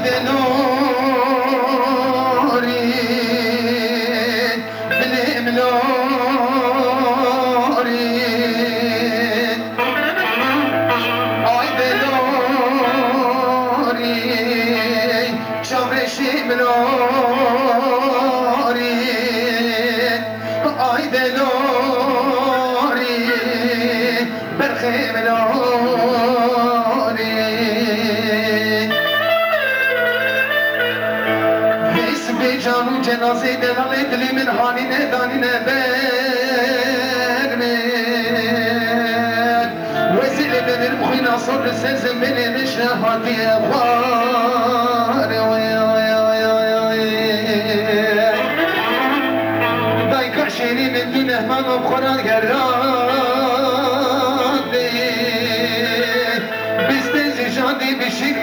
دلوری دلم لوری آی دلوری شورشیم لوری آی دلوری برخیم لوری جانو جنازه دلال دلی من حالینه دانینه برمید وزیل دلم خوی ناصر سزم بلی نشنه حاتی خوار دای کشیری من دونه من خورا گرانده بیسته زیجاندی بشیر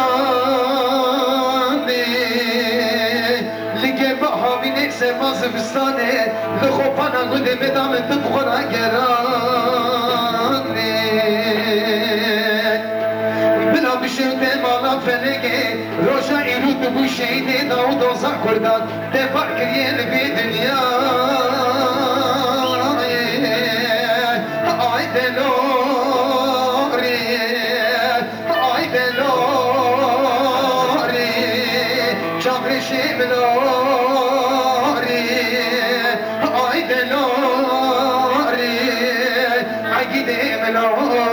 میجانده لگه با حامینه سرماز بستانه لخوپانا گوده بدام تو بخورا گرانه بلا بشرده مالا فلگه روشا ایرود بو شهیده داود اوزا کردان دفاع کریه لبی دنیا آی دلوری آی دلوری چاقرشی بلوری آی دلوری عقیده بلوری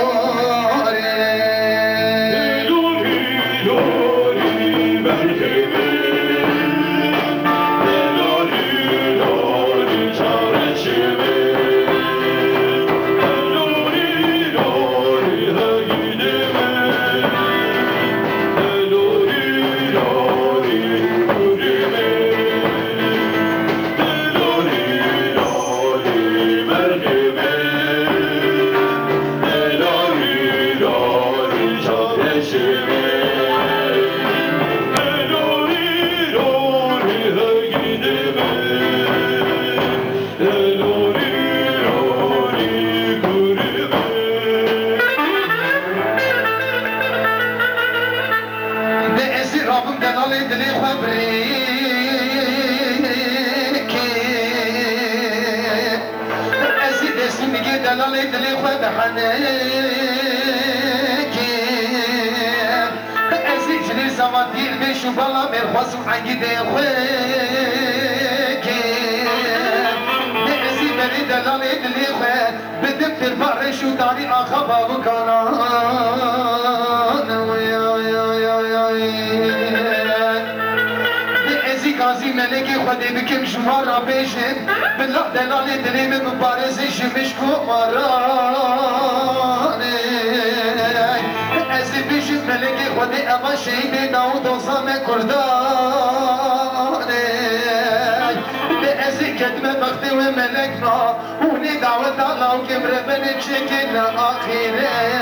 دلالی دلی خود حنکی ازی جلی زمان دیر بیشو بالا میرخواستم عقیده خوکی ازی بری دلالی دلی خود بدم در بارشو داری آخا بابو کانان ازی قاضی ملکی خودی بکم شما را بیشن بلا دلالی دلی من مبارزی شمش کمارانه ازی بیشن ملکی خودی اما شهید داود اوزام کردانه ازی کدمه وقتی و ملکنا اونی دعوت الله و کمره بنی چکن آخیره